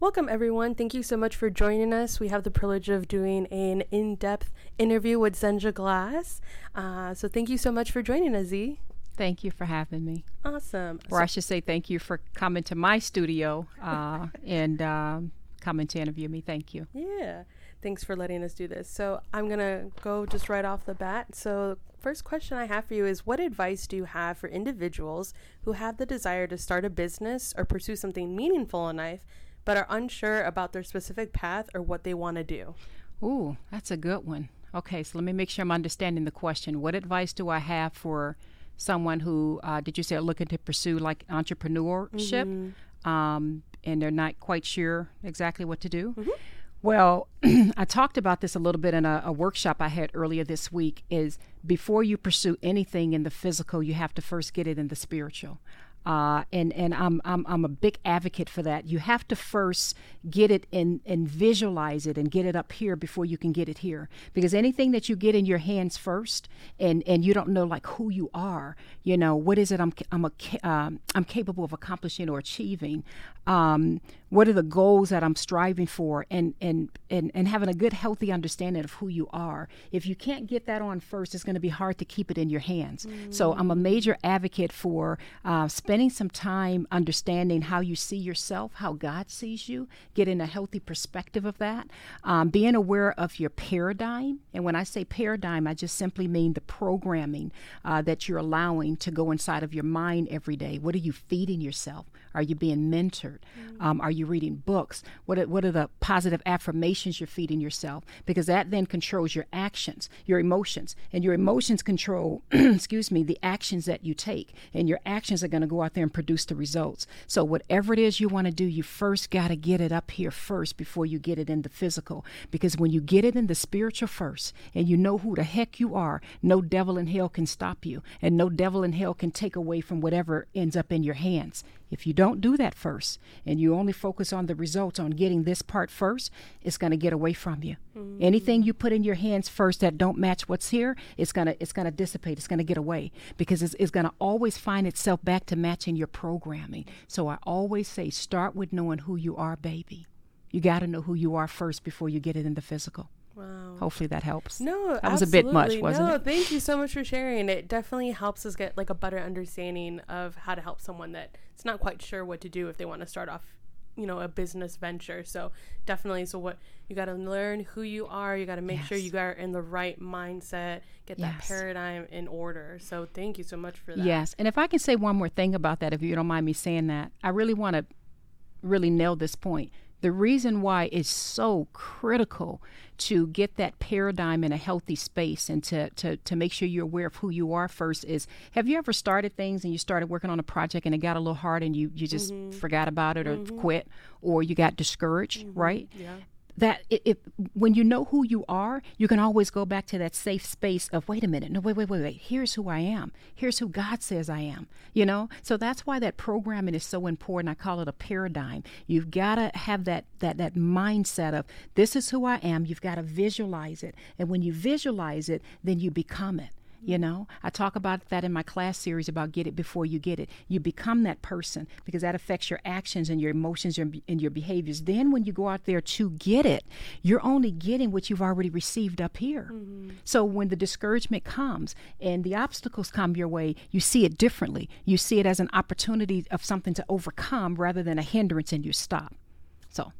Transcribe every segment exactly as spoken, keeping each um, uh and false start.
Welcome, everyone. Thank you so much for joining us. We have the privilege of doing an in-depth interview with Zenja Glass. Uh, so thank you so much for joining us, Z. Thank you for having me. Awesome. Or So- I should say thank you for coming to my studio uh, and um, coming to interview me. Thank you. Yeah. Thanks for letting us do this. So I'm going to go just right off the bat. So first question I have for you is, what advice do you have for individuals who have the desire to start a business or pursue something meaningful in life, but are unsure about their specific path or what they want to do? Ooh, that's a good one. Okay, so let me make sure I'm understanding the question. What advice do I have for someone who, uh, did you say, are looking to pursue like entrepreneurship, Mm-hmm. um, and they're not quite sure exactly what to do? Mm-hmm. Well, I talked about this a little bit in a, a workshop I had earlier this week, is before you pursue anything in the physical, you have to first get it in the spiritual. Uh, and and I'm, I'm I'm a big advocate for that. You have to first get it and and visualize it and get it up here before you can get it here. Because anything that you get in your hands first, and, and you don't know like who you are, you know, what is it I'm I'm a, um, I'm capable of accomplishing or achieving. Um, what are the goals that I'm striving for, and, and and and having a good healthy understanding of who you are. If you can't get that on first, it's going to be hard to keep it in your hands. Mm. So I'm a major advocate for uh, spending some time understanding how you see yourself, how God sees you, getting a healthy perspective of that, um, being aware of your paradigm. And when I say paradigm, I just simply mean the programming uh, that you're allowing to go inside of your mind every day. What are you feeding yourself? Are you being mentored? Mm. Um, are you reading books? What are, what are the positive affirmations you're feeding yourself? Because that then controls your actions, your emotions, and your emotions control, excuse me, the actions that you take. And your actions are going to go out there and produce the results. So whatever it is you want to do, you first got to get it up here first before you get it in the physical. Because when you get it in the spiritual first, and you know who the heck you are, no devil in hell can stop you, and no devil in hell can take away from whatever ends up in your hands. If you don't do that first, and you only focus on the results, on getting this part first, it's going to get away from you. Mm-hmm. Anything you put in your hands first that don't match what's here, it's going to it's going to dissipate. It's going to get away, because it's, it's going to always find itself back to matching your programming. So I always say, start with knowing who you are, baby. You got to know who you are first before you get it in the physical. Wow. Hopefully that helps. No, that was absolutely. a bit much, wasn't no, it? No, thank you so much for sharing. It definitely helps us get like a better understanding of how to help someone that is not quite sure what to do if they want to start off, you know, a business venture. So definitely, so what you got to learn who you are. You got to make yes. sure you are in the right mindset, get that yes. paradigm in order. So thank you so much for that. Yes. And if I can say one more thing about that, if you don't mind me saying that, I really want to really nail this point. The reason why it's so critical to get that paradigm in a healthy space and to, to, to make sure you're aware of who you are first is, have you ever started things and you started working on a project and it got a little hard and you, you just mm-hmm. forgot about it or mm-hmm. quit, or you got discouraged, mm-hmm. right? Yeah. That it, it, when you know who you are, you can always go back to that safe space of, wait a minute, no, wait, wait, wait, wait, here's who I am. Here's who God says I am, you know? So that's why that programming is so important. I call it a paradigm. You've got to have that, that, that mindset of, this is who I am. You've got to visualize it. And when you visualize it, then you become it. You know, I talk about that in my class series about get it before you get it. You become that person, because that affects your actions and your emotions and your behaviors. Then when you go out there to get it, you're only getting what you've already received up here. Mm-hmm. So when the discouragement comes and the obstacles come your way, you see it differently. You see it as an opportunity of something to overcome rather than a hindrance, and you stop. So.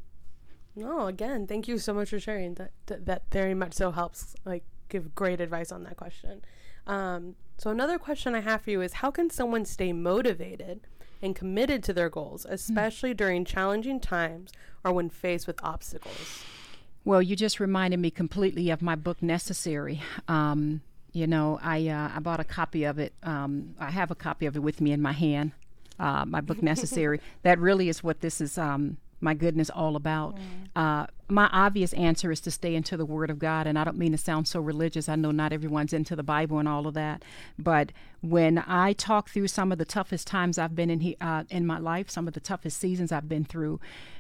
No, again, thank you so much for sharing. That, that, that very much so helps, like, give great advice on that question. Um, so another question I have for you is, how can someone stay motivated and committed to their goals, especially mm. during challenging times or when faced with obstacles? Well, you just reminded me completely of my book, Necessary. Um, you know, I uh, I bought a copy of it. Um, I have a copy of it with me in my hand, uh, my book, Necessary. That really is what this is, um, my goodness, all about. Mm. Uh, my obvious answer is to stay into the Word of God. And I don't mean to sound so religious. I know not everyone's into the Bible and all of that. But when I talk through some of the toughest times I've been in he, uh, in my life, some of the toughest seasons I've been through,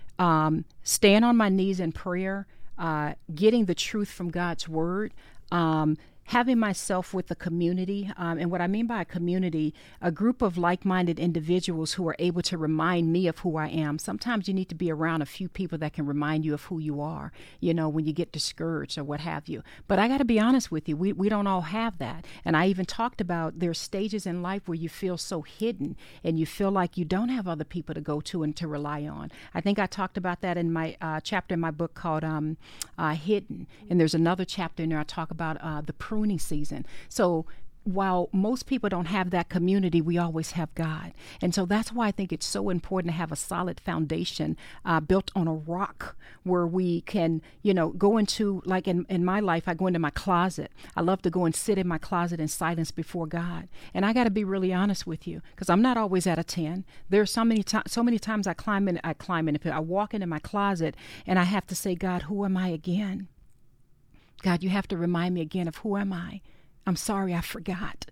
um, staying on my knees in prayer, uh, getting the truth from God's Word, um, having myself with a community, um, and what I mean by a community, a group of like-minded individuals who are able to remind me of who I am. Sometimes you need to be around a few people that can remind you of who you are, you know, when you get discouraged or what have you. But I got to be honest with you, we, we don't all have that. And I even talked about there's stages in life where you feel so hidden and you feel like you don't have other people to go to and to rely on. I think I talked about that in my uh, chapter in my book called um, uh, Hidden. And there's another chapter in there I talk about uh, the pruning season. So while most people don't have that community, we always have God. And so that's why I think it's so important to have a solid foundation uh, built on a rock where we can, you know, go into, like in, in my life, I go into my closet. I love to go and sit in my closet in silence before God. And I got to be really honest with you, because I'm not always at a ten. There's so many times, so many times I climb in, I climb in, I walk into my closet and I have to say, God, who am I again? God, you have to remind me again of who am I? I'm sorry, I forgot.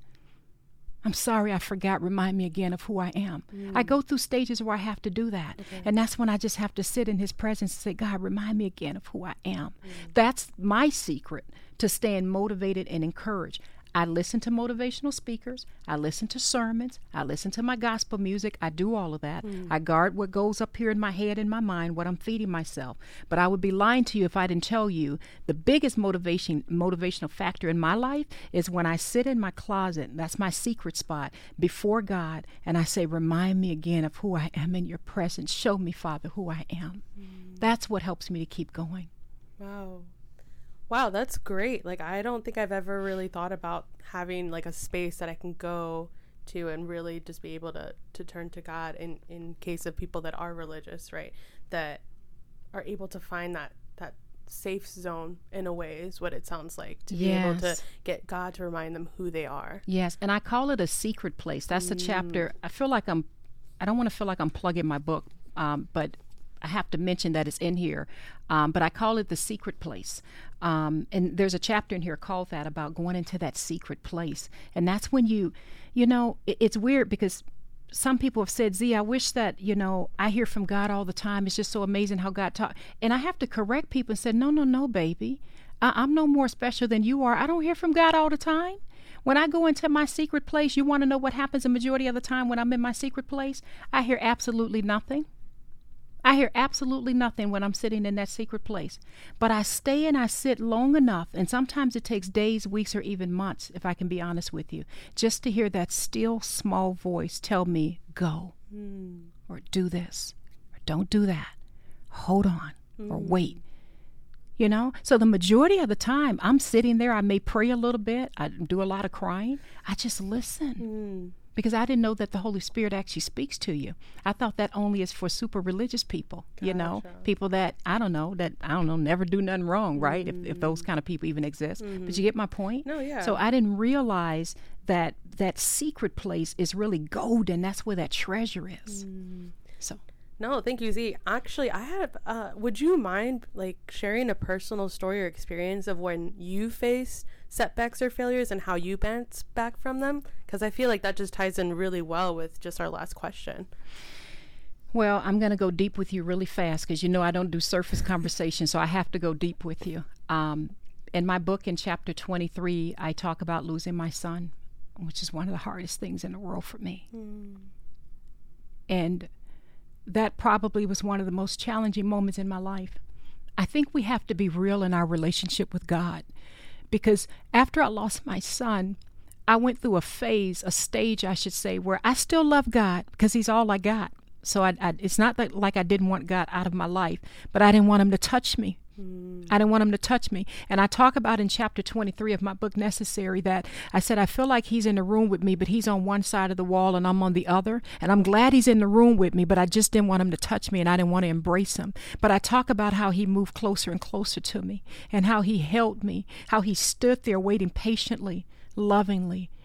I'm sorry, I forgot. Remind me again of who I am. Mm. I go through stages where I have to do that. Okay. And that's when I just have to sit in his presence and say, God, remind me again of who I am. Mm. That's my secret to staying motivated and encouraged. I listen to motivational speakers. I listen to sermons. I listen to my gospel music. I do all of that. Mm. I guard what goes up here in my head and my mind, what I'm feeding myself. But I would be lying to you if I didn't tell you the biggest motivation, motivational factor in my life is when I sit in my closet. That's my secret spot before God. And I say, remind me again of who I am in your presence. Show me, Father, who I am. Mm. That's what helps me to keep going. Wow. Wow, that's great. Like, I don't think I've ever really thought about having like a space that I can go to and really just be able to, to turn to God in, in case of people that are religious, right? That are able to find that, that safe zone in a way is what it sounds like, to yes. be able to get God to remind them who they are. Yes, and I call it a secret place. That's mm. the chapter. I feel like I'm, I don't want to feel like I'm plugging my book, um, but I have to mention that it's in here, um, but I call it the secret place. Um, and there's a chapter in here called that, about going into that secret place. And that's when you, you know, it, it's weird because some people have said, Z, I wish that, you know, I hear from God all the time. It's just so amazing how God talks. And I have to correct people and say, no, no, no, baby. I- I'm no more special than you are. I don't hear from God all the time. When I go into my secret place, you want to know what happens the majority of the time when I'm in my secret place? I hear absolutely nothing. I hear absolutely nothing when I'm sitting in that secret place. But I stay and I sit long enough, and sometimes it takes days, weeks, or even months, if I can be honest with you, just to hear that still small voice tell me, go, mm. or do this, or don't do that, hold on, mm. or wait. You know, so the majority of the time I'm sitting there, I may pray a little bit, I do a lot of crying, I just listen. Mm. Because I didn't know that the Holy Spirit actually speaks to you. I thought that only is for super religious people, gotcha. You know, people that, I don't know, that, I don't know, never do nothing wrong, right? Mm. If, if those kind of people even exist. Mm-hmm. But you get my point? No, yeah. So I didn't realize that that secret place is really golden. That's where that treasure is. Mm. So. No, thank you, Z. Actually, I have, uh, would you mind like sharing a personal story or experience of when you faced setbacks or failures and how you bounced back from them? Because I feel like that just ties in really well with just our last question. Well, I'm going to go deep with you really fast because, you know, I don't do surface conversation, so I have to go deep with you. Um, in my book, in chapter twenty-three, I talk about losing my son, which is one of the hardest things in the world for me. Mm. And that probably was one of the most challenging moments in my life. I think we have to be real in our relationship with God, because after I lost my son, I went through a phase, a stage, I should say, where I still love God because he's all I got. So I, I, it's not that, like I didn't want God out of my life, but I didn't want him to touch me. Mm. I didn't want him to touch me. And I talk about in chapter twenty-three of my book, Necessary, that I said, I feel like he's in the room with me, but he's on one side of the wall and I'm on the other. And I'm glad he's in the room with me, but I just didn't want him to touch me and I didn't want to embrace him. But I talk about how he moved closer and closer to me and how he held me, how he stood there waiting patiently, lovingly,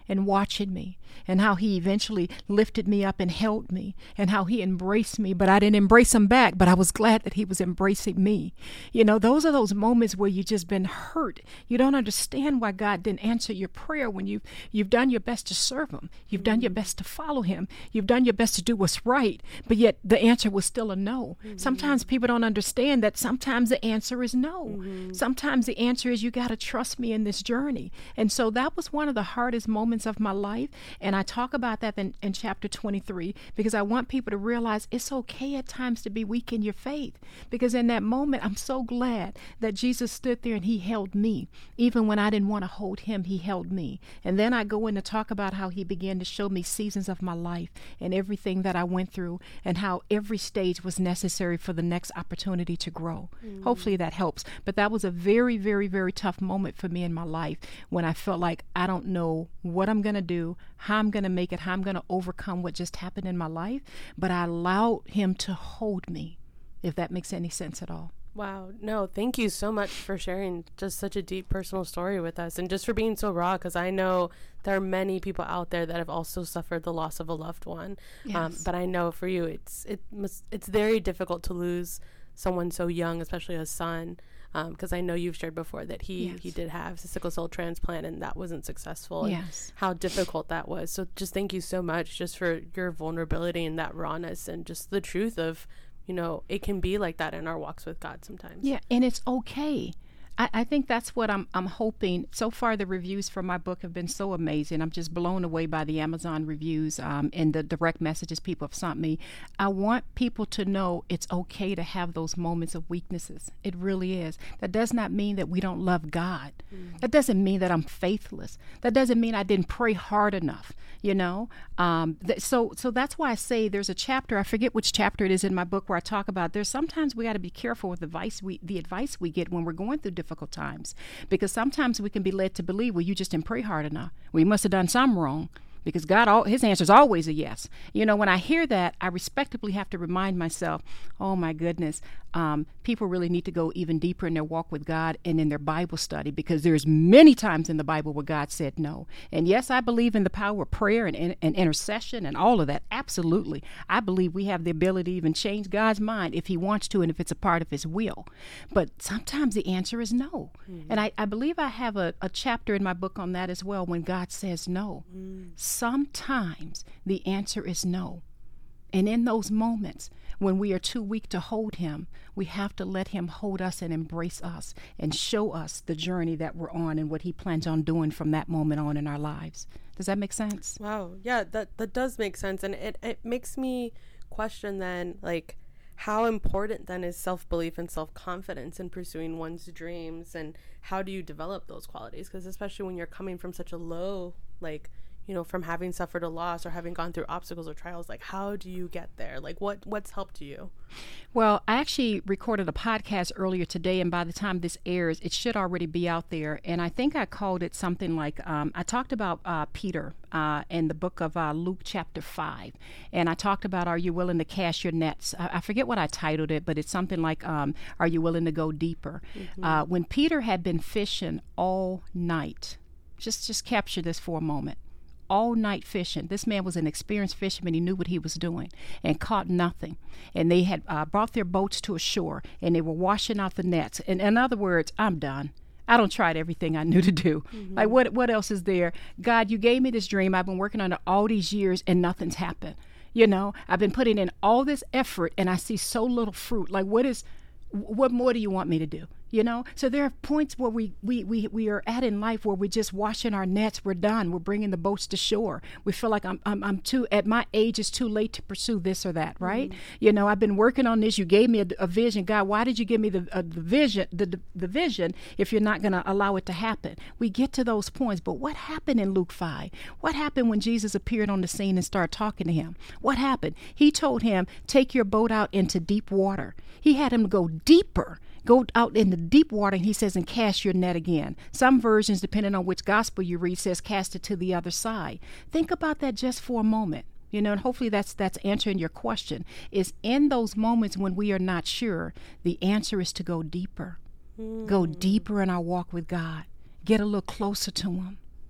and watching me, and how he eventually lifted me up and held me, and how he embraced me, but I didn't embrace him back, but I was glad that he was embracing me. You know, those are those moments where you've just been hurt. You don't understand why God didn't answer your prayer when you've, you've done your best to serve him. You've done your best to follow him. You've done your best to do what's right, but yet the answer was still a no. Mm-hmm. Sometimes people don't understand that sometimes the answer is no. Mm-hmm. Sometimes the answer is you got to trust me in this journey. And so that was one of the hardest moments of my life. And I talk about that in, in chapter twenty-three, because I want people to realize it's okay at times to be weak in your faith. Because in that moment, I'm so glad that Jesus stood there and he held me. Even when I didn't want to hold him, he held me. And then I go in to talk about how he began to show me seasons of my life and everything that I went through, and how every stage was necessary for the next opportunity to grow. Mm. Hopefully that helps. But that was a very, very, very tough moment for me in my life, when I felt like I don't know what I'm going to do, how I'm going to make it, how I'm going to overcome what just happened in my life. But I allowed him to hold me, if that makes any sense at all. Wow. No, thank you so much for sharing just such a deep personal story with us, and just for being so raw, because I know there are many people out there that have also suffered the loss of a loved one. Yes. Um, but I know for you, it's it must, it's very difficult to lose someone so young, especially a son, because um, I know you've shared before that he, yes. he did have a sickle cell transplant, and that wasn't successful. Yes. How difficult that was. So just thank you so much just for your vulnerability and that rawness, and just the truth of, you know, it can be like that in our walks with God sometimes. Yeah, and it's okay. I, I think that's what I'm I'm hoping. So far, the reviews for my book have been so amazing. I'm just blown away by the Amazon reviews um, and the direct messages people have sent me. I want people to know it's okay to have those moments of weaknesses. It really is. That does not mean that we don't love God. Mm. That doesn't mean that I'm faithless. That doesn't mean I didn't pray hard enough. You know, um, th- so so that's why I say there's a chapter. I forget which chapter it is in my book where I talk about there's sometimes we got to be careful with the advice we the advice we get when we're going through difficult times, because sometimes we can be led to believe, well, you just didn't pray hard enough. Well, you must have done something wrong, because God, all, his answer is always a yes. You know, when I hear that, I respectably have to remind myself, oh my goodness, um, people really need to go even deeper in their walk with God and in their Bible study, because there's many times in the Bible where God said no. And yes, I believe in the power of prayer and, and, and intercession and all of that. Absolutely. I believe we have the ability to even change God's mind if he wants to and if it's a part of his will. But sometimes the answer is no. Mm-hmm. And I, I believe I have a, a chapter in my book on that as well, when God says no. Mm. Sometimes the answer is no. And in those moments when we are too weak to hold him, we have to let him hold us and embrace us and show us the journey that we're on and what he plans on doing from that moment on in our lives. Does that make sense? Wow. Yeah, that, that does make sense. And it, it makes me question then, like, how important then is self-belief and self-confidence in pursuing one's dreams, and how do you develop those qualities? Because especially when you're coming from such a low, like, you know, from having suffered a loss or having gone through obstacles or trials, like, how do you get there? Like, what what's helped you? Well, I actually recorded a podcast earlier today, and by the time this airs, it should already be out there. And I think I called it something like, um, I talked about uh, Peter uh, in the book of uh, Luke chapter five. And I talked about, are you willing to cast your nets? I, I forget what I titled it, but it's something like, um, are you willing to go deeper? Mm-hmm. Uh, when Peter had been fishing all night, just just capture this for a moment. All night fishing. This man was an experienced fisherman. He knew what he was doing, and caught nothing. And they had uh, brought their boats to a shore, and they were washing out the nets. And in other words, I'm done. I don't tried everything I knew to do. Mm-hmm. Like, what what else is there? God, you gave me this dream. I've been working on it all these years, and nothing's happened. You know, I've been putting in all this effort, and I see so little fruit. Like, what is, what more do you want me to do? You know, so there are points where we, we, we, we are at in life where we're just washing our nets. We're done. We're bringing the boats to shore. We feel like I'm, I'm, I'm too, at my age, it's too late to pursue this or that, right? Mm-hmm. You know, I've been working on this. You gave me a, a vision. God, why did you give me the, uh, the vision, the, the, the vision if you're not going to allow it to happen? We get to those points. But what happened in Luke five? What happened when Jesus appeared on the scene and started talking to him? What happened? He told him, take your boat out into deep water. He had him go deeper. Go out in the deep water, and he says, and cast your net again. Some versions, depending on which gospel you read, says cast it to the other side. Think about that just for a moment. You know, and hopefully that's that's answering your question. Is in those moments when we are not sure, the answer is to go deeper. Mm. Go deeper in our walk with God. Get a little closer to him.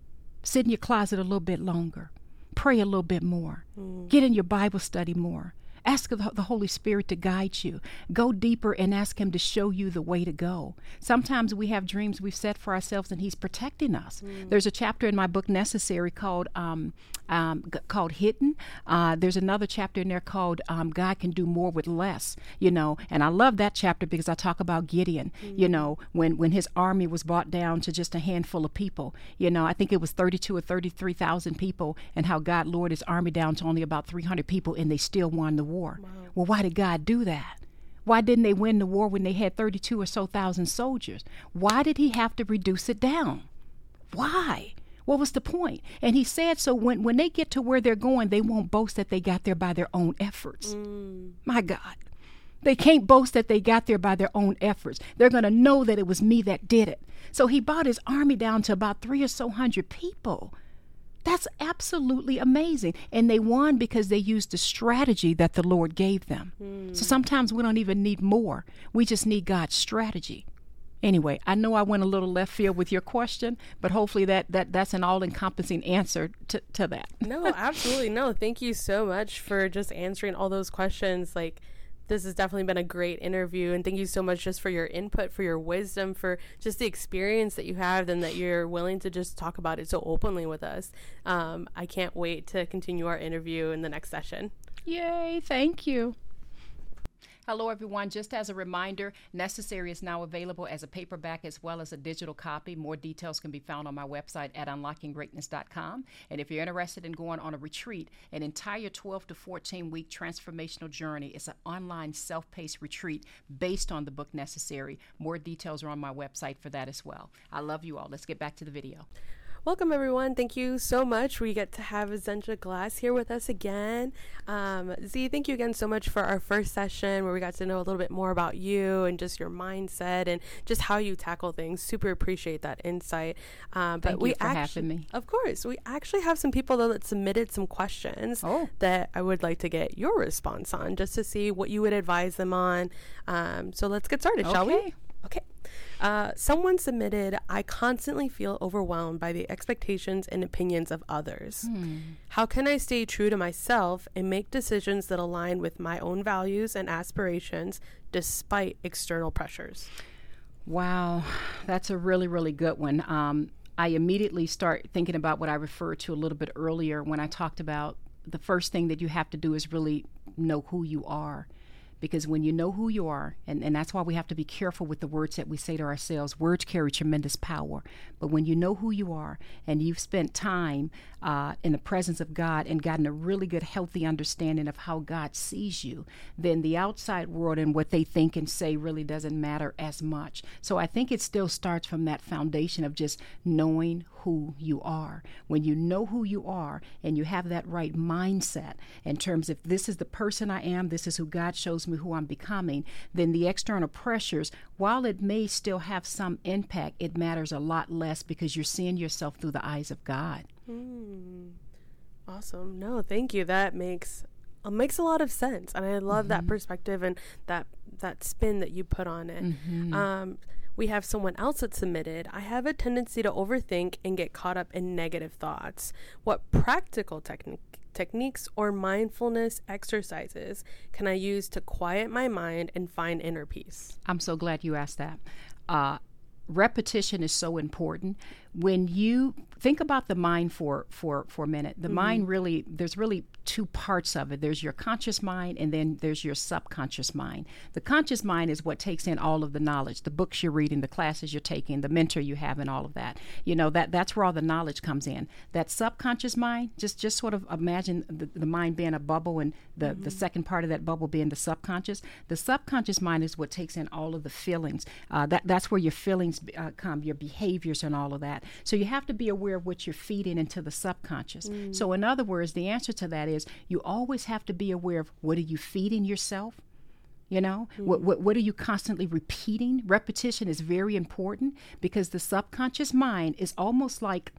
Sit in your closet a little bit longer. Pray a little bit more. Mm. Get in your Bible study more. Ask the, the Holy Spirit to guide you. Go deeper and ask him to show you the way to go. Sometimes we have dreams we've set for ourselves and he's protecting us. Mm. There's a chapter in my book, Necessary, called um, um, g- called Hidden. Uh, there's another chapter in there called um, God Can Do More with Less, you know. And I love that chapter because I talk about Gideon, mm. you know, when, when his army was brought down to just a handful of people. You know, I think it was thirty-two or thirty-three thousand people, and how God lowered his army down to only about three hundred people, and they still won the war. War. Wow. Well, why did God do that? Why didn't they win the war when they had thirty-two or so thousand soldiers? Why did he have to reduce it down? Why? What was the point? And he said so when, when they get to where they're going, they won't boast that they got there by their own efforts. Mm. My God. They can't boast that they got there by their own efforts. They're going to know that it was me that did it. So he brought his army down to about three or so hundred people. That's absolutely amazing. And they won because they used the strategy that the Lord gave them. Mm. So sometimes we don't even need more. We just need God's strategy. Anyway, I know I went a little left field with your question, but hopefully that, that that's an all-encompassing answer to, to that. No, absolutely. No, thank you so much for just answering all those questions. Like, this has definitely been a great interview, and thank you so much just for your input, for your wisdom, for just the experience that you have, and that you're willing to just talk about it so openly with us. Um, I can't wait to continue our interview in the next session. Yay, thank you. Hello, everyone. Just as a reminder, Necessary is now available as a paperback as well as a digital copy. More details can be found on my website at unlocking greatness dot com. And if you're interested in going on a retreat, an entire twelve to fourteen week transformational journey is an online self-paced retreat based on the book Necessary. More details are on my website for that as well. I love you all. Let's get back to the video. Welcome, everyone. Thank you so much. We get to have Zenja Glass here with us again. Um, Z, thank you again so much for our first session where we got to know a little bit more about you and just your mindset and just how you tackle things. Super appreciate that insight. Um, but thank we you for actually, having me. Of course. We actually have some people, though, that submitted some questions oh. that I would like to get your response on, just to see what you would advise them on. Um, so let's get started, okay. shall we? Okay. Uh, someone submitted, I constantly feel overwhelmed by the expectations and opinions of others. Hmm. How can I stay true to myself and make decisions that align with my own values and aspirations despite external pressures? Wow, that's a really, really good one. Um, I immediately start thinking about what I referred to a little bit earlier when I talked about the first thing that you have to do is really know who you are. Because when you know who you are, and, and that's why we have to be careful with the words that we say to ourselves. Words carry tremendous power. But when you know who you are and you've spent time uh, in the presence of God and gotten a really good, healthy understanding of how God sees you, then the outside world and what they think and say really doesn't matter as much. So I think it still starts from that foundation of just knowing who you are. When you know who you are and you have that right mindset in terms of this is the person I am, this is who God shows me who I'm becoming, then the external pressures, while it may still have some impact, it matters a lot less because you're seeing yourself through the eyes of God. Mm. Awesome. No, thank you. That makes uh, makes a lot of sense. And I love mm-hmm. that perspective and that that spin that you put on it. Mm-hmm. Um, we have someone else that submitted, I have a tendency to overthink and get caught up in negative thoughts. What practical technique techniques or mindfulness exercises can I use to quiet my mind and find inner peace? I'm so glad you asked that. Uh, repetition is so important. When you think about the mind for for for a minute, the mm-hmm. mind really, there's really two parts of it. There's your conscious mind and then there's your subconscious mind. The conscious mind is what takes in all of the knowledge, the books you're reading, the classes you're taking, the mentor you have, and all of that. You know, that that's where all the knowledge comes in. That subconscious mind, just just sort of imagine the, the mind being a bubble and the, mm-hmm. the second part of that bubble being the subconscious. The subconscious mind is what takes in all of the feelings. Uh, that that's where your feelings uh, come, your behaviors and all of that. So you have to be aware of what you're feeding into the subconscious. Mm. So in other words, the answer to that is you always have to be aware of what are you feeding yourself? You know, mm. what, what what are you constantly repeating? Repetition is very important because the subconscious mind is almost like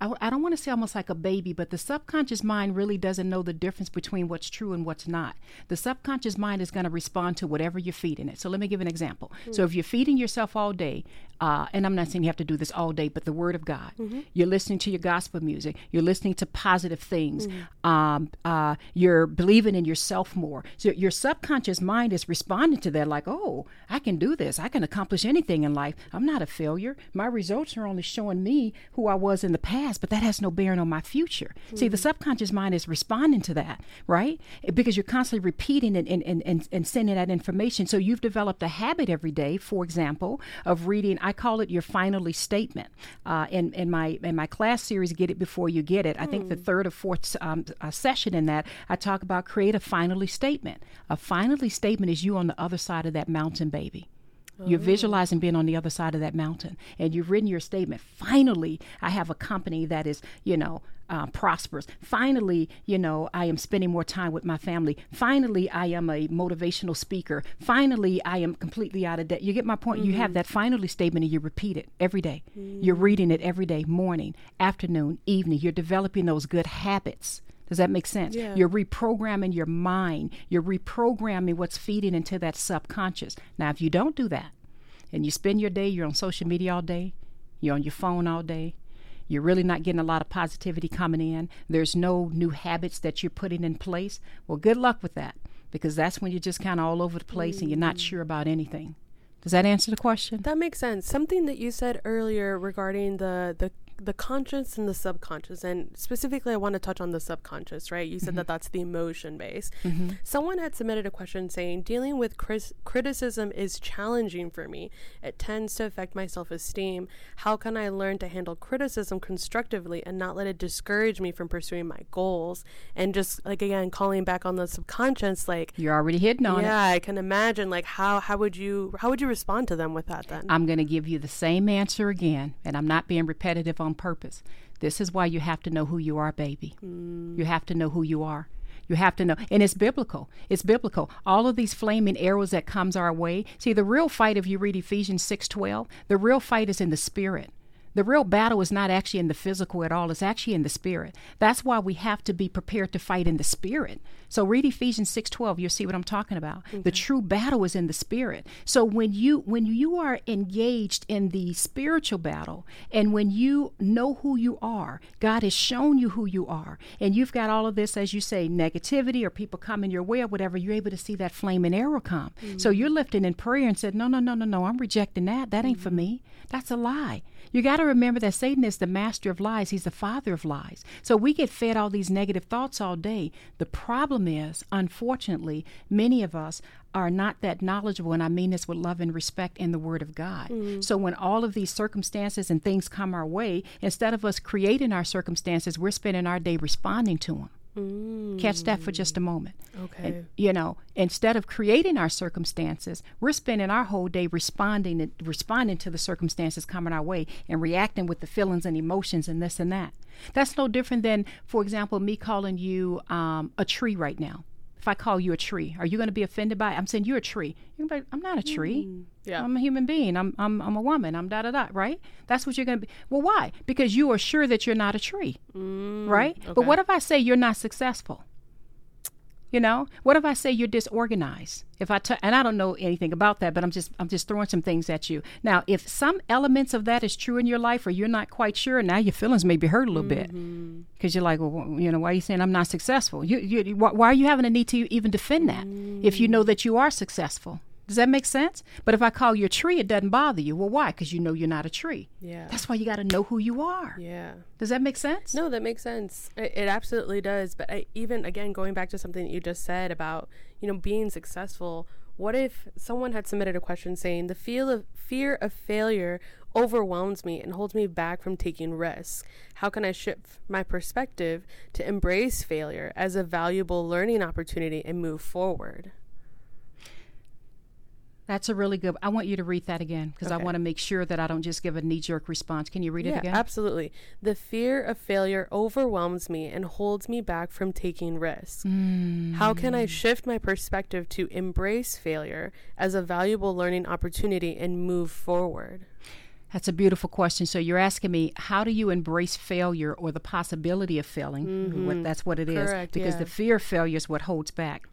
I, I don't want to say almost like a baby, but the subconscious mind really doesn't know the difference between what's true and what's not. The subconscious mind is going to respond to whatever you're feeding it. So let me give an example. Mm-hmm. So if you're feeding yourself all day, uh, and I'm not saying you have to do this all day, but the Word of God, mm-hmm. you're listening to your gospel music, you're listening to positive things, mm-hmm. um, uh, you're believing in yourself more. So your subconscious mind is responding to that like, oh, I can do this. I can accomplish anything in life. I'm not a failure. My results are only showing me who I was in the past, but that has no bearing on my future. Mm-hmm. See, the subconscious mind is responding to that, right? Because you're constantly repeating and, and, and, and sending that information. So you've developed a habit every day, for example, of reading, I call it your finally statement. Uh, in, in my in my class series, Get It Before You Get It, I mm. think the third or fourth um, uh, session in that, I talk about create a finally statement. A finally statement is you on the other side of that mountain, baby. You're visualizing being on the other side of that mountain, and you've written your statement. Finally, I have a company that is, you know, uh, prosperous. Finally, you know, I am spending more time with my family. Finally, I am a motivational speaker. Finally, I am completely out of debt. You get my point? Mm-hmm. You have that finally statement, and you repeat it every day. Mm-hmm. You're reading it every day, morning, afternoon, evening. You're developing those good habits. Does that make sense? Yeah. You're reprogramming your mind. You're reprogramming what's feeding into that subconscious. Now, if you don't do that, and you spend your day, you're on social media all day, you're on your phone all day, you're really not getting a lot of positivity coming in, there's no new habits that you're putting in place, well, good luck with that, because that's when you're just kind of all over the place mm. and you're not sure about anything. Does that answer the question? That makes sense. Something that you said earlier regarding the the the conscious and the subconscious, and specifically I want to touch on the subconscious, right? You said mm-hmm. that that's the emotion base. Mm-hmm. Someone had submitted a question saying, dealing with cris- criticism is challenging for me. It tends to affect my self-esteem. How can I learn to handle criticism constructively and not let it discourage me from pursuing my goals? And just like, again, calling back on the subconscious, like you're already hitting on yeah, it. Yeah, I can imagine like how, how would you, how would you respond to them with that then? I'm going to give you the same answer again, and I'm not being repetitive on purpose. This is why you have to know who you are, baby. Mm. You have to know who you are. You have to know, and it's biblical. It's biblical. All of these flaming arrows that comes our way. See, the real fight, if you read Ephesians six twelve, the real fight is in the spirit. The real battle is not actually in the physical at all. It's actually in the spirit. That's why we have to be prepared to fight in the spirit. So read Ephesians six twelve. You'll see what I'm talking about. Okay. The true battle is in the spirit. So when you when you are engaged in the spiritual battle, and when you know who you are, God has shown you who you are, and you've got all of this, as you say, negativity or people coming your way or whatever, you're able to see that flaming arrow come. Mm-hmm. So you're lifting in prayer and said, no, no, no, no, no, I'm rejecting that. That ain't mm-hmm. for me. That's a lie. You got to remember that Satan is the master of lies. He's the father of lies. So we get fed all these negative thoughts all day. The problem is, unfortunately, many of us are not that knowledgeable, and I mean this with love and respect, in the Word of God. Mm-hmm. So when all of these circumstances and things come our way, instead of us creating our circumstances, we're spending our day responding to them. Mm. Catch that for just a moment. Okay. And, you know, instead of creating our circumstances, we're spending our whole day responding and responding to the circumstances coming our way and reacting with the feelings and emotions and this and that. That's no different than, for example, me calling you um, a tree right now. If I call you a tree, are you going to be offended by it? I'm saying you're a tree. You're going to be, I'm not a tree. Mm, yeah. I'm a human being. I'm I'm I'm a woman. I'm da da da. Right? That's what you're going to be. Well, why? Because you are sure that you're not a tree. Mm, right? Okay. But what if I say you're not successful? You know, what if I say you're disorganized? If I t- and I don't know anything about that, but I'm just I'm just throwing some things at you. Now, if some elements of that is true in your life, or you're not quite sure, now your feelings may be hurt a little mm-hmm. bit, because you're like, well, you know, why are you saying I'm not successful? You, you, why are you having a need to even defend that mm. if you know that you are successful? Does that make sense? But if I call you a tree, it doesn't bother you. Well, why? Because you know you're not a tree. Yeah. That's why you got to know who you are. Yeah. Does that make sense? No, that makes sense. It, it absolutely does. But I, even, again, going back to something that you just said about, you know, being successful, what if someone had submitted a question saying, the feel of fear of failure overwhelms me and holds me back from taking risks. How can I shift my perspective to embrace failure as a valuable learning opportunity and move forward? That's a really good, I want you to read that again, because okay. I want to make sure that I don't just give a knee-jerk response. Can you read yeah, it again? Absolutely. The fear of failure overwhelms me and holds me back from taking risks. Mm. How can I shift my perspective to embrace failure as a valuable learning opportunity and move forward? That's a beautiful question. So you're asking me, how do you embrace failure or the possibility of failing? Mm-hmm. What, that's what it Correct, is. Because yeah. the fear of failure is what holds back.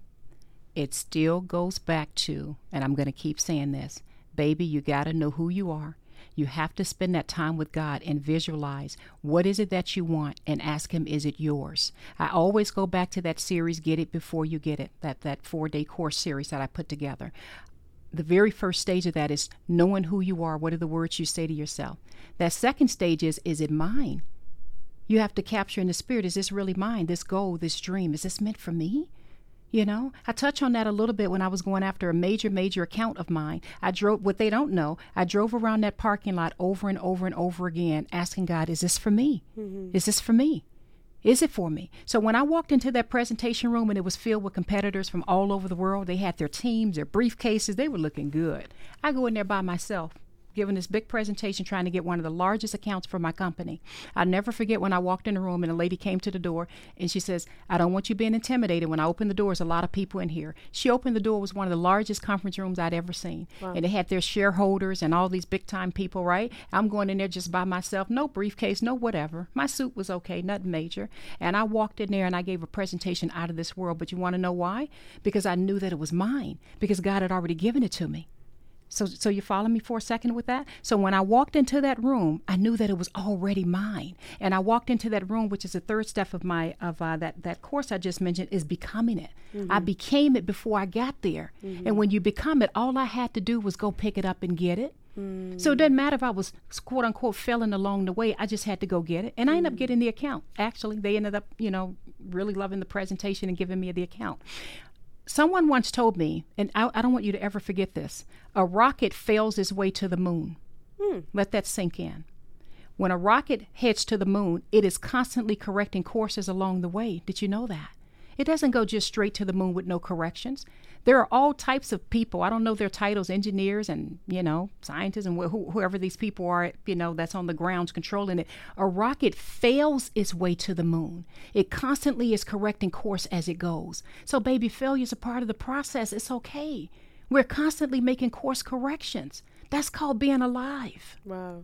It still goes back to, and I'm going to keep saying this, baby, you got to know who you are. You have to spend that time with God and visualize what is it that you want and ask him, is it yours? I always go back to that series, Get It Before You Get It, that, that four-day course series that I put together. The very first stage of that is knowing who you are. What are the words you say to yourself? That second stage is, is it mine? You have to capture in the spirit, is this really mine? This goal, this dream, is this meant for me? You know, I touch on that a little bit when I was going after a major, major account of mine. I drove, what they don't know, I drove around that parking lot over and over and over again, asking God, is this for me? Mm-hmm. Is this for me? Is it for me? So when I walked into that presentation room and it was filled with competitors from all over the world, they had their teams, their briefcases, they were looking good. I go in there by myself, giving this big presentation, trying to get one of the largest accounts for my company. I'll never forget when I walked in the room and a lady came to the door and she says, I don't want you being intimidated. When I opened the door, there's a lot of people in here. She opened the door, it was one of the largest conference rooms I'd ever seen. Wow. And they had their shareholders and all these big time people, right? I'm going in there just by myself, no briefcase, no whatever. My suit was okay, nothing major. And I walked in there and I gave a presentation out of this world. But you want to know why? Because I knew that it was mine, because God had already given it to me. So so you follow me for a second with that? So when I walked into that room, I knew that it was already mine. And I walked into that room, which is the third step of my of uh, that, that course I just mentioned, is becoming it. Mm-hmm. I became it before I got there. Mm-hmm. And when you become it, all I had to do was go pick it up and get it. Mm-hmm. So it doesn't matter if I was, quote unquote, failing along the way. I just had to go get it. And I ended mm-hmm. up getting the account. Actually, they ended up, you know, really loving the presentation and giving me the account. Someone once told me, and I, I don't want you to ever forget this, a rocket fails its way to the moon. Hmm. Let that sink in. When a rocket heads to the moon, it is constantly correcting courses along the way. Did you know that? It doesn't go just straight to the moon with no corrections. There are all types of people. I don't know their titles, engineers and, you know, scientists and wh- whoever these people are, you know, that's on the grounds controlling it. A rocket fails its way to the moon. It constantly is correcting course as it goes. So, baby, failure is a part of the process. It's okay. We're constantly making course corrections. That's called being alive. Wow.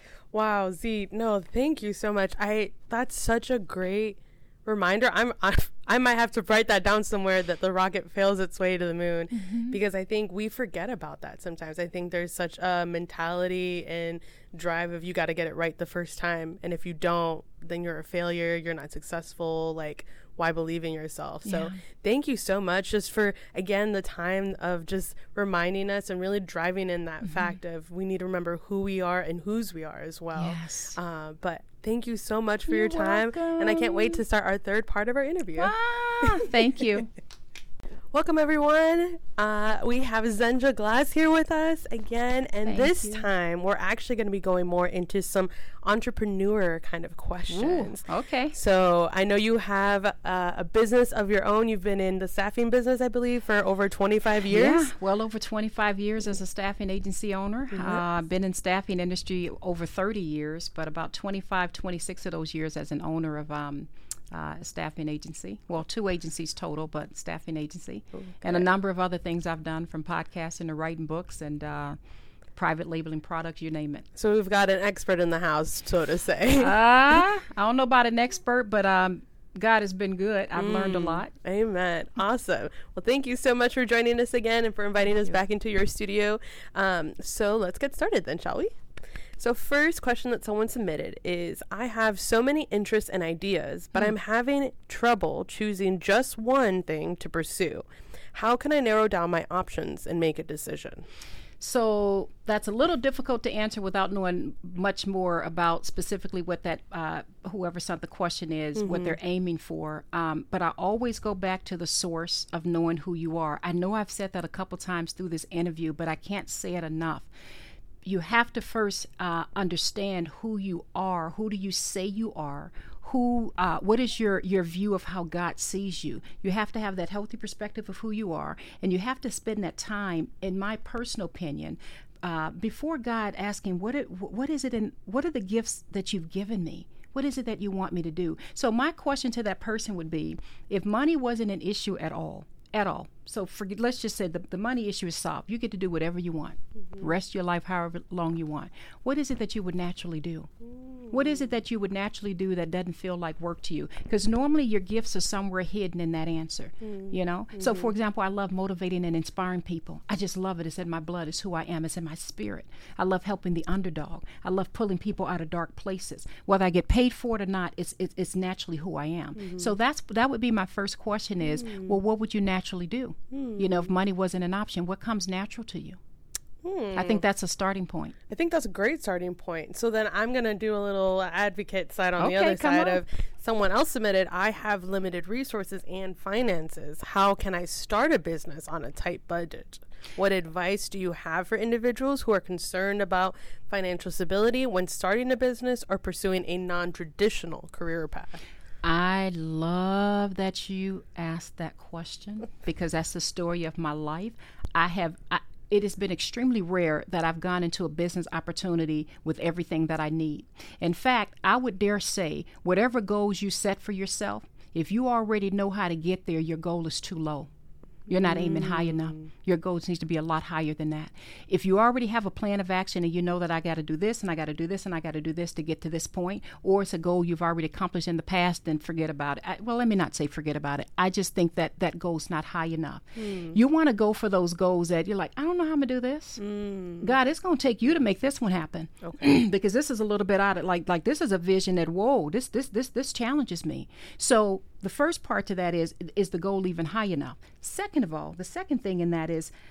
Wow, Z, no, thank you so much. I that's such a great reminder. I'm I, I might have to write that down somewhere, that the rocket fails its way to the moon, mm-hmm. because I think we forget about that sometimes. I think there's such a mentality and drive of you got to get it right the first time, and if you don't, then you're a failure, you're not successful. Like, why believe in yourself? Yeah. So thank you so much just for, again, the time of just reminding us and really driving in that mm-hmm. fact of we need to remember who we are and whose we are as well. Yes. Uh, but thank you so much for You're your time. welcome. And I can't wait to start our third part of our interview. Ah, thank you. Welcome, everyone. Uh, we have Zenja Glass here with us again. And Thank this you. time, we're actually going to be going more into some entrepreneur kind of questions. Ooh, okay. So I know you have uh, a business of your own. You've been in the staffing business, I believe, for over twenty-five years. Yeah, well over twenty-five years as a staffing agency owner. I've mm-hmm. uh, been in staffing industry over thirty years, but about twenty-five, twenty-six of those years as an owner of um, uh, a staffing agency. Well, two agencies total, but staffing agency. Okay. And a number of other things I've done, from podcasting to writing books and uh, private labeling products, you name it. So we've got an expert in the house, so to say. uh, I don't know about an expert, but um, God has been good. I've mm, learned a lot. Amen. Awesome. Well, thank you so much for joining us again and for inviting thank us you. back into your studio. Um, so let's get started then, shall we? So first question that someone submitted is, I have so many interests and ideas, but mm. I'm having trouble choosing just one thing to pursue. How can I narrow down my options and make a decision? So that's a little difficult to answer without knowing much more about specifically what that, uh, whoever sent the question is, mm-hmm. what they're aiming for. Um, but I always go back to the source of knowing who you are. I know I've said that a couple times through this interview, but I can't say it enough. You have to first uh, understand who you are. Who do you say you are? Who? Uh, what is your, your view of how God sees you? You have to have that healthy perspective of who you are, and you have to spend that time, in my personal opinion, uh, before God, asking, what it, what is it, and what are the gifts that you've given me? What is it that you want me to do? So my question to that person would be, if money wasn't an issue at all, at all. So forget, let's just say the, the money issue is solved. You get to do whatever you want. Mm-hmm. Rest your life however long you want. What is it that you would naturally do? Mm. What is it that you would naturally do that doesn't feel like work to you? Because normally your gifts are somewhere hidden in that answer, mm. you know? Mm-hmm. So, for example, I love motivating and inspiring people. I just love it. It's in my blood. It's who I am. It's in my spirit. I love helping the underdog. I love pulling people out of dark places. Whether I get paid for it or not, it's it's, it's naturally who I am. Mm-hmm. So that's that would be my first question is, mm. well, what would you naturally do? Mm. You know, if money wasn't an option, what comes natural to you? Hmm. I think that's a starting point. I think that's a great starting point. So then I'm going to do a little advocate side on okay, the other side on. of someone else submitted, I have limited resources and finances. How can I start a business on a tight budget? What advice do you have for individuals who are concerned about financial stability when starting a business or pursuing a non-traditional career path? I love that you asked that question because that's the story of my life. I have, I, it has been extremely rare that I've gone into a business opportunity with everything that I need. In fact, I would dare say whatever goals you set for yourself, if you already know how to get there, your goal is too low. You're not mm. aiming high enough. Your goals needs to be a lot higher than that. If you already have a plan of action and you know that I got to do this and I got to do this and I got to do this to get to this point, or it's a goal you've already accomplished in the past, then forget about it. I, well, let me not say forget about it. I just think that that goal's not high enough. Mm. You want to go for those goals that you're like, I don't know how I'm going to do this. Mm. God, it's going to take you to make this one happen. Okay. Because this is a little bit out of, like, like this is a vision that, whoa, this, this, this, this challenges me. So the first part to that is, is the goal even high enough? Second of all, the second thing in that is,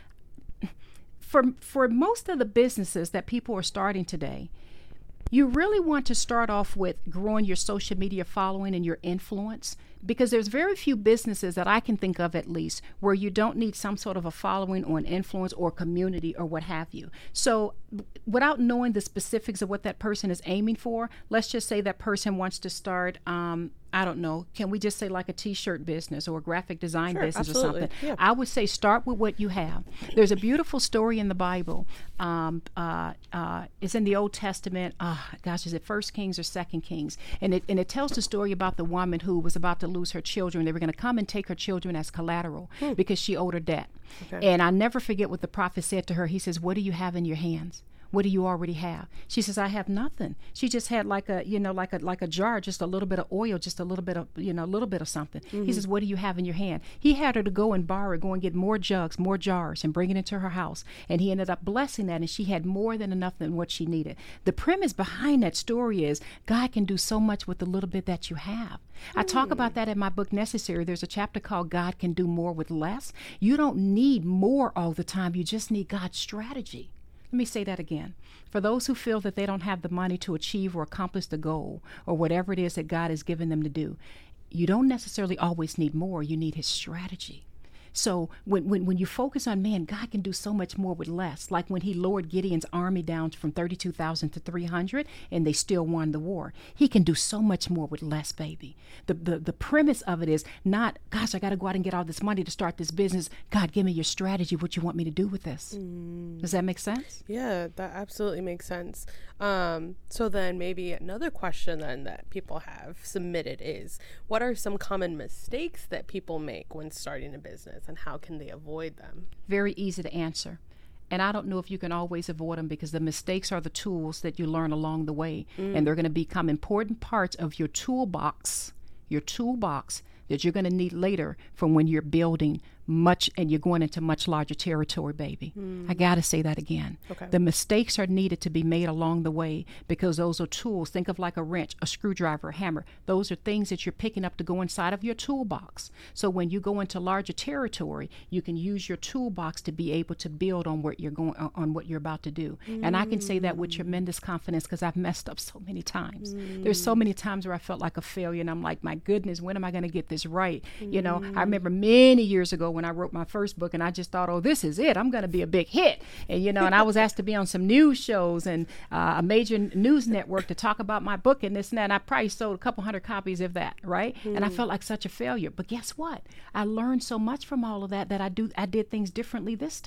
for for most of the businesses that people are starting today, you really want to start off with growing your social media following and your influence, because there's very few businesses that I can think of, at least, where you don't need some sort of a following or an influence or community or what have you. So without knowing the specifics of what that person is aiming for, let's just say that person wants to start, um, I don't know, can we just say like a t-shirt business or a graphic design sure, business absolutely. or something? Yeah. I would say start with what you have. There's a beautiful story in the Bible. Um, uh, uh, it's in the Old Testament. Uh, gosh, is it First Kings or Second Kings? And it and it tells the story about the woman who was about to lose her children. They were going to come and take her children as collateral hmm. because she owed her debt. Okay. And I never forget what the prophet said to her. He says, "What do you have in your hands? What do you already have?" She says, "I have nothing." She just had like a, you know, like a like a jar, just a little bit of oil, just a little bit of, you know, a little bit of something. Mm-hmm. He says, "What do you have in your hand?" He had her to go and borrow, go and get more jugs, more jars, and bring it into her house. And he ended up blessing that, and she had more than enough than what she needed. The premise behind that story is God can do so much with the little bit that you have. Mm. I talk about that in my book, Necessary. There's a chapter called God Can Do More with Less. You don't need more all the time. You just need God's strategy. Let me say that again. For those who feel that they don't have the money to achieve or accomplish the goal or whatever it is that God has given them to do, you don't necessarily always need more. You need his strategy. So when, when, when you focus on, man, God can do so much more with less, like when he lowered Gideon's army down from thirty-two thousand to three hundred and they still won the war. He can do so much more with less, baby. The, the, the premise of it is not, gosh, I got to go out and get all this money to start this business. God, give me your strategy, what you want me to do with this. Mm. Does that make sense? Yeah, that absolutely makes sense. Um, so then maybe another question then that people have submitted is, what are some common mistakes that people make when starting a business, and how can they avoid them? Very easy to answer. And I don't know if you can always avoid them, because the mistakes are the tools that you learn along the way. Mm. And they're going to become important parts of your toolbox, your toolbox that you're going to need later for when you're building much and you're going into much larger territory, baby. Mm. I got to say that again. Okay. The mistakes are needed to be made along the way, because those are tools. Think of like a wrench, a screwdriver, a hammer. Those are things that you're picking up to go inside of your toolbox. So when you go into larger territory, you can use your toolbox to be able to build on what you're going on what you're about to do. Mm. And I can say that with tremendous confidence, because I've messed up so many times. Mm. There's so many times where I felt like a failure, and I'm like, my goodness, when am I going to get this right? Mm. You know, I remember many years ago when I wrote my first book, and I just thought, oh, this is it. I'm going to be a big hit. And, you know, and I was asked to be on some news shows and uh, a major news network to talk about my book and this and that. And I probably sold a couple hundred copies of that, right? Mm. And I felt like such a failure. But guess what? I learned so much from all of that that I do. I did things differently this time.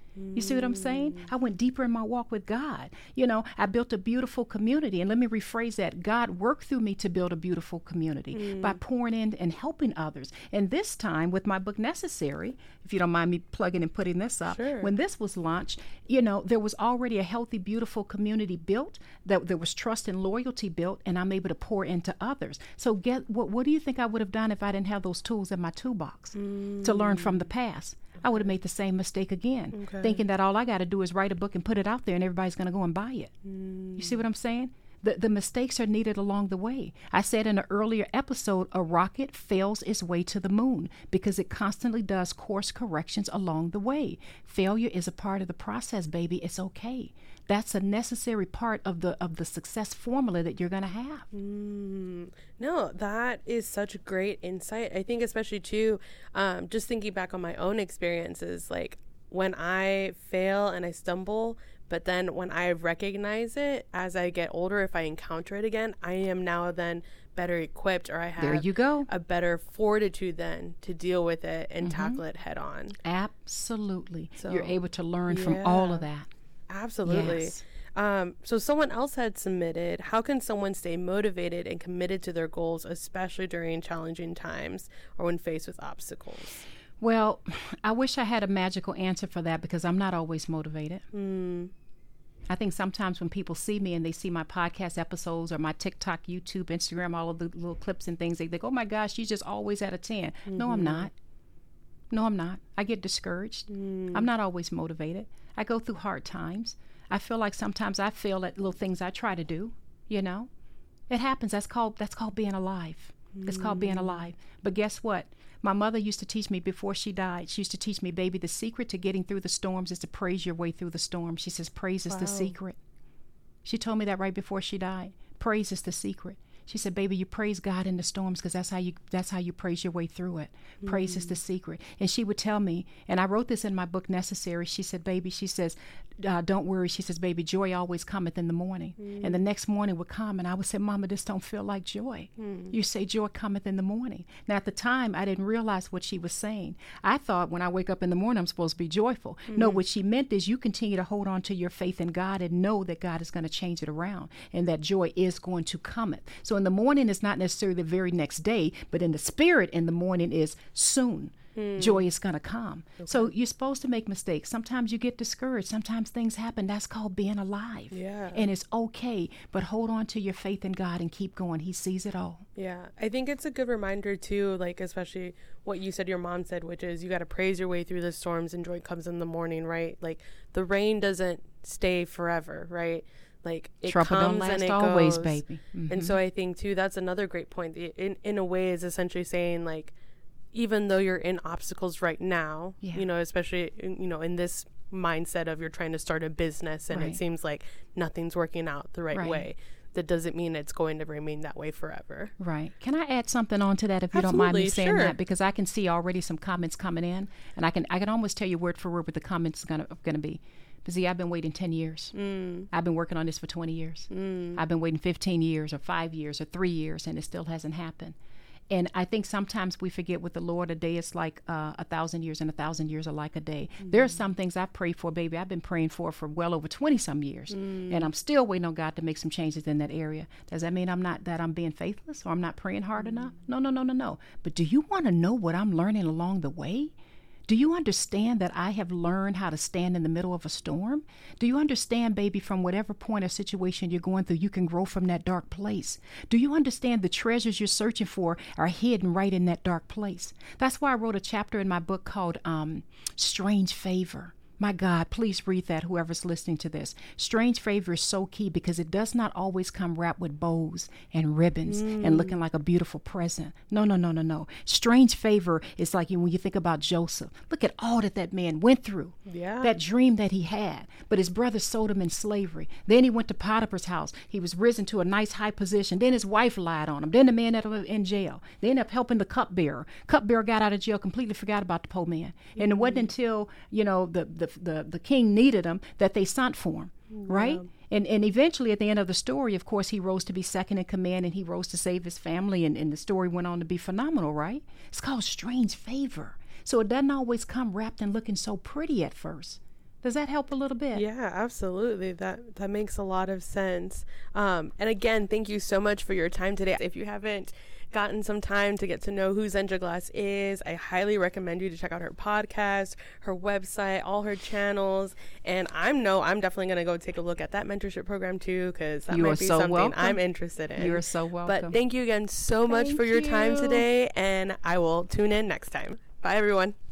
You see what I'm saying? I went deeper in my walk with God. You know, I built a beautiful community. And let me rephrase that. God worked through me to build a beautiful community mm. by pouring in and helping others. And this time with my book, Necessary, if you don't mind me plugging and putting this up, sure. when this was launched, you know, there was already a healthy, beautiful community built, that there was trust and loyalty built, and I'm able to pour into others. So get what, what do you think I would have done if I didn't have those tools in my toolbox mm. to learn from the past? I would have made the same mistake again, okay. thinking that all I got to do is write a book and put it out there and everybody's going to go and buy it. Mm. You see what I'm saying? The, the mistakes are needed along the way. I said in an earlier episode, a rocket fails its way to the moon because it constantly does course corrections along the way. Failure is a part of the process, baby. It's okay. That's a necessary part of the of the success formula that you're going to have. Mm. No, that is such great insight. I think especially too, um, just thinking back on my own experiences, like when I fail and I stumble, but then when I recognize it as I get older, if I encounter it again, I am now then better equipped, or I have there you go. a better fortitude then to deal with it and mm-hmm. tackle it head on. Absolutely. So, you're able to learn yeah. from all of that. Absolutely. Yes. Um, so someone else had submitted, how can someone stay motivated and committed to their goals, especially during challenging times or when faced with obstacles? Well, I wish I had a magical answer for that because I'm not always motivated. Mm. I think sometimes when people see me and they see my podcast episodes or my TikTok, YouTube, Instagram, all of the little clips and things, they think, oh my gosh, she's just always at a ten. Mm-hmm. No, I'm not. No, I'm not. I get discouraged. Mm. I'm not always motivated. I go through hard times. I feel like sometimes I fail at little things I try to do, you know. It happens. That's called that's called being alive. Mm. It's called being alive. But guess what? My mother used to teach me before she died. She used to teach me, baby, the secret to getting through the storms is to praise your way through the storm. She says, praise is wow. the secret. She told me that right before she died. Praise is the secret. She said, baby, you praise God in the storms because that's how you that's how you praise your way through it. Mm. Praise is the secret. And she would tell me, and I wrote this in my book, Necessary. She said, baby, she says, uh, don't worry. She says, baby, joy always cometh in the morning. Mm. And the next morning would come, and I would say, Mama, this don't feel like joy. Mm. You say joy cometh in the morning. Now, at the time, I didn't realize what she was saying. I thought when I wake up in the morning, I'm supposed to be joyful. Mm-hmm. No, what she meant is you continue to hold on to your faith in God and know that God is going to change it around and that joy is going to cometh. So in the morning is not necessarily the very next day, but in the spirit in the morning is soon. Mm. Joy is going to come. Okay. So you're supposed to make mistakes. Sometimes you get discouraged. Sometimes things happen. That's called being alive. Yeah. And it's okay, but hold on to your faith in God and keep going. He sees it all. Yeah. I think it's a good reminder too, like especially what you said your mom said, which is you got to praise your way through the storms and joy comes in the morning, right? Like the rain doesn't stay forever, right? Like it Trouble comes don't last and it always, goes. Baby. Mm-hmm. And so I think too, that's another great point. In in a way is essentially saying like, even though you're in obstacles right now, yeah. you know, especially, you know, in this mindset of you're trying to start a business and right. it seems like nothing's working out the right, right way. That doesn't mean it's going to remain that way forever. Right. Can I add something on to that if you Absolutely, don't mind me saying sure. that? Because I can see already some comments coming in, and I can I can almost tell you word for word what the comments are gonna gonna be. But see, I've been waiting ten years. Mm. I've been working on this for twenty years. Mm. I've been waiting fifteen years or five years or three years, and it still hasn't happened. And I think sometimes we forget with the Lord, a day is like uh, a thousand years, and a thousand years are like a day. Mm. There are some things I pray for, baby, I've been praying for for well over twenty some years. Mm. And I'm still waiting on God to make some changes in that area. Does that mean I'm not, that I'm being faithless or I'm not praying hard mm. enough? No, no, no, no, no. But do you want to know what I'm learning along the way? Do you understand that I have learned how to stand in the middle of a storm? Do you understand, baby, from whatever point or situation you're going through, you can grow from that dark place? Do you understand the treasures you're searching for are hidden right in that dark place? That's why I wrote a chapter in my book called um, Strange Favor. My God, please read that, whoever's listening to this. Strange favor is so key because it does not always come wrapped with bows and ribbons mm. and looking like a beautiful present. No, no, no, no, no. Strange favor is like when you think about Joseph. Look at all that that man went through. Yeah. That dream that he had. But his brother sold him in slavery. Then he went to Potiphar's house. He was risen to a nice high position. Then his wife lied on him. Then the man ended up in jail. They ended up helping the cupbearer. Cupbearer got out of jail, completely forgot about the poor man. And mm. it wasn't until, you know, the, the The, the king needed him, that they sent for him, right? Yeah. And and eventually at the end of the story, of course, he rose to be second in command and he rose to save his family, and, and the story went on to be phenomenal, right? It's called strange favor. So it doesn't always come wrapped and looking so pretty at first. Does that help a little bit? Yeah, absolutely. That that makes a lot of sense. Um, and again, thank you so much for your time today. If you haven't gotten some time to get to know who Zendra Glass is, I highly recommend you to check out her podcast, her website, all her channels. And I know I'm definitely going to go take a look at that mentorship program too, because that you might are be so something welcome. I'm interested in. You are so welcome. But thank you again so much Thank for your time you. today, and I will tune in next time. Bye, everyone.